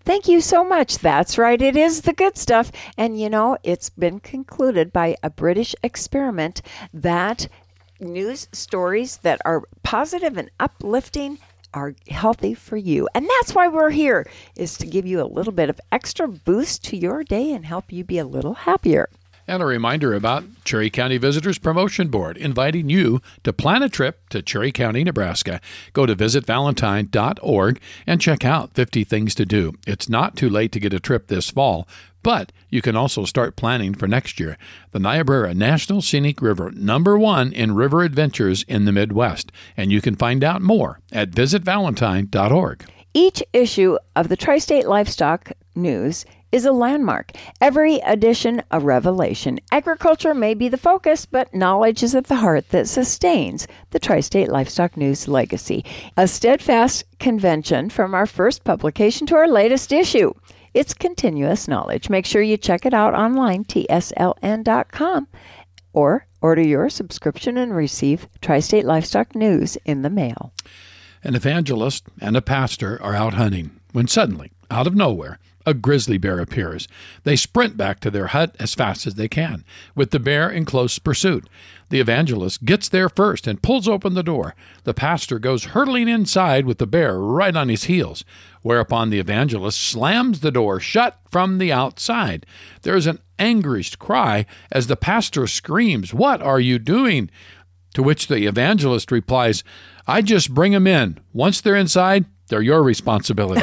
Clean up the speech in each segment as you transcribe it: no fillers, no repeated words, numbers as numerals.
Thank you so much. That's right. It is the good stuff. And, it's been concluded by a British experiment that news stories that are positive and uplifting are healthy for you. And that's why we're here, is to give you a little bit of extra boost to your day and help you be a little happier. And a reminder about Cherry County Visitors Promotion Board, inviting you to plan a trip to Cherry County, Nebraska. Go to visitvalentine.org and check out 50 things to do. It's not too late to get a trip this fall, but you can also start planning for next year. The Niobrara National Scenic River, #1 in river adventures in the Midwest. And you can find out more at visitvalentine.org. Each issue of the Tri-State Livestock News is a landmark. Every edition a revelation. Agriculture may be the focus, but knowledge is at the heart that sustains the Tri-State Livestock News legacy. A steadfast convention from our first publication to our latest issue. It's continuous knowledge. Make sure you check it out online, tsln.com, or order your subscription and receive Tri-State Livestock News in the mail. An evangelist and a pastor are out hunting when suddenly, out of nowhere, a grizzly bear appears. They sprint back to their hut as fast as they can, with the bear in close pursuit. The evangelist gets there first and pulls open the door. The pastor goes hurtling inside with the bear right on his heels, whereupon the evangelist slams the door shut from the outside. There is an anguished cry as the pastor screams, "What are you doing?" To which the evangelist replies, "I just bring them in. Once they're inside, they're your responsibility."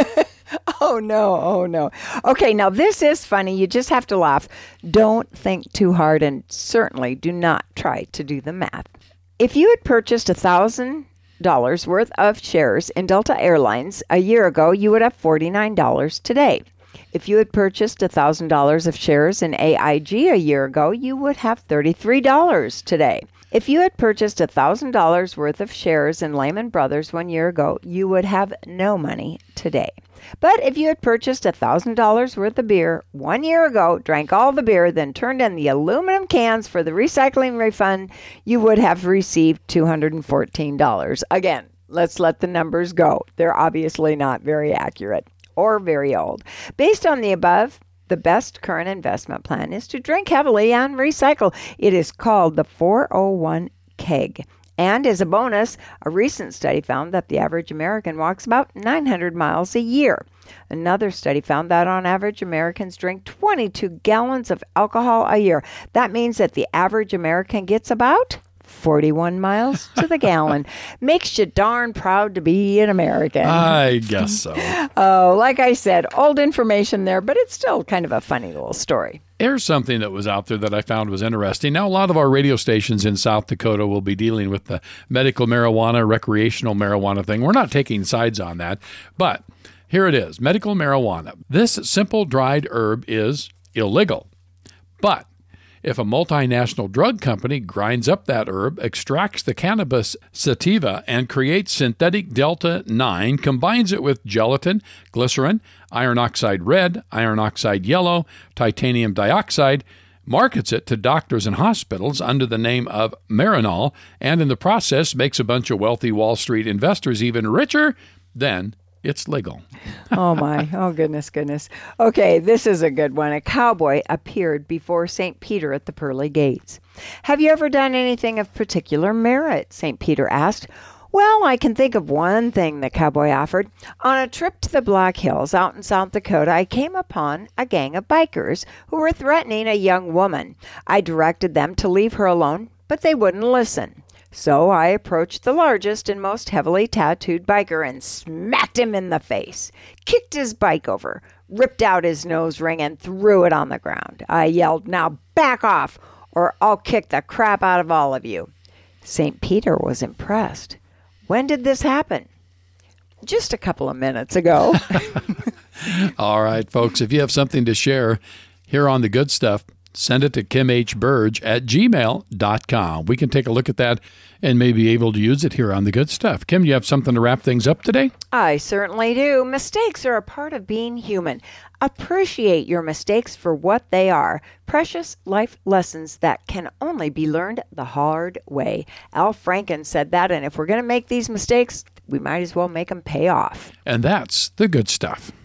Oh, no. Okay, now this is funny. You just have to laugh. Don't think too hard, and certainly do not try to do the math. If you had purchased $1,000 worth of shares in Delta Airlines a year ago, you would have $49 today. If you had purchased $1,000 of shares in AIG a year ago, you would have $33 today. If you had purchased $1,000 worth of shares in Lehman Brothers 1 year ago, you would have no money today. But if you had purchased $1,000 worth of beer 1 year ago, drank all the beer, then turned in the aluminum cans for the recycling refund, you would have received $214. Again, let's let the numbers go. They're obviously not very accurate or very old. Based on the above, the best current investment plan is to drink heavily and recycle. It is called the 401 keg. And as a bonus, a recent study found that the average American walks about 900 miles a year. Another study found that on average, Americans drink 22 gallons of alcohol a year. That means that the average American gets about 41 miles to the gallon. Makes you darn proud to be an American. I guess so. Oh, like I said, old information there, but it's still kind of a funny little story. Here's something that was out there that I found was interesting. Now, a lot of our radio stations in South Dakota will be dealing with the medical marijuana, recreational marijuana thing. We're not taking sides on that, but here it is, medical marijuana. This simple dried herb is illegal, but if a multinational drug company grinds up that herb, extracts the cannabis sativa, and creates synthetic Delta-9, combines it with gelatin, glycerin, iron oxide red, iron oxide yellow, titanium dioxide, markets it to doctors and hospitals under the name of Marinol, and in the process makes a bunch of wealthy Wall Street investors even richer, then it's legal. Oh, my. Oh, goodness. Okay, this is a good one. A cowboy appeared before St. Peter at the pearly gates. "Have you ever done anything of particular merit?" St. Peter asked. "Well, I can think of one thing," the cowboy offered. "On a trip to the Black Hills out in South Dakota, I came upon a gang of bikers who were threatening a young woman. I directed them to leave her alone, but they wouldn't listen. So I approached the largest and most heavily tattooed biker and smacked him in the face, kicked his bike over, ripped out his nose ring, and threw it on the ground. I yelled, 'Now back off, or I'll kick the crap out of all of you.' St. Peter was impressed. When did this happen?" "Just a couple of minutes ago." All right, folks, if you have something to share here on The Good Stuff, send it to kimhburge@gmail.com. We can take a look at that and may be able to use it here on The Good Stuff. Kim, you have something to wrap things up today? I certainly do. Mistakes are a part of being human. Appreciate your mistakes for what they are. Precious life lessons that can only be learned the hard way. Al Franken said that, and if we're going to make these mistakes, we might as well make them pay off. And that's The Good Stuff.